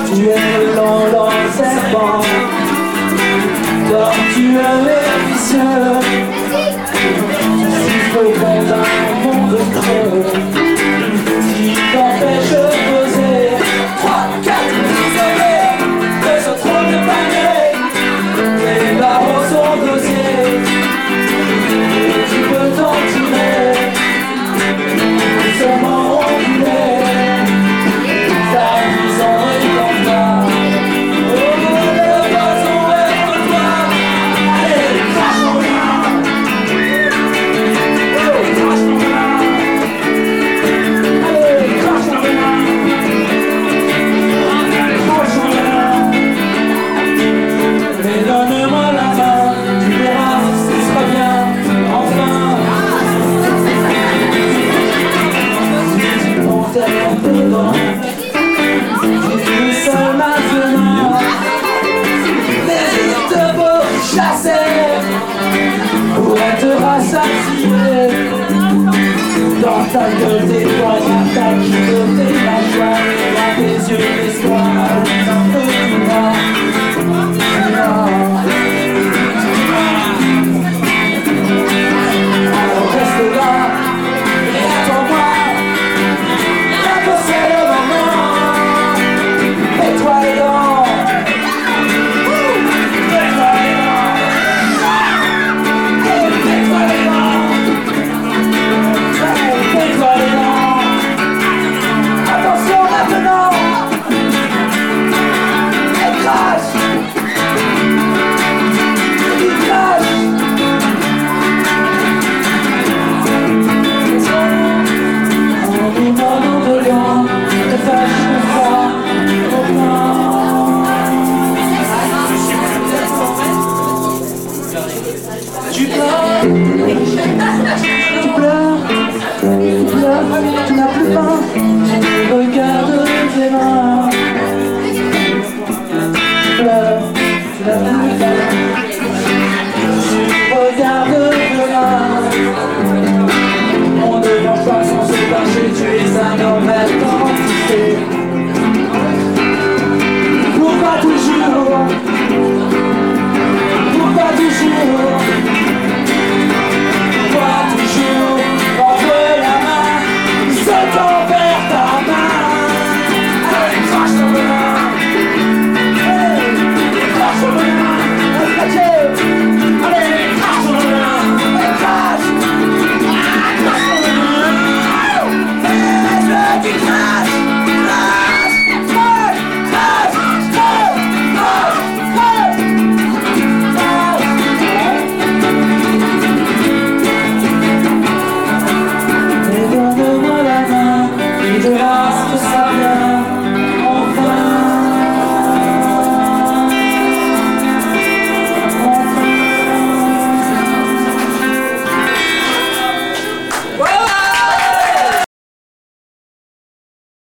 Tu es lent dans le serpent, tortueux et vicieux. Si faut prendre un monde creux qui t'empêche de poser 3, 4 isolés de ce trône de panier. Les barreaux sont dosés et tu peux t'en tirer seulement ondulé. Ta vie s'en est pas. Oh, le poison est pour toi. Allez, crache ton vin. Oh, crache ton vin. Allez, crache ton vin. Crache ton vin. Mais donne-moi la main, tu verras, ce sera bien, enfin. Tu m'enterres dedans, tu es seul maintenant. Mais il te faut chasser pour être rassasié. Dans ta gueule, tes poignards, ta gueule, tes mâchoires, et là tes yeux,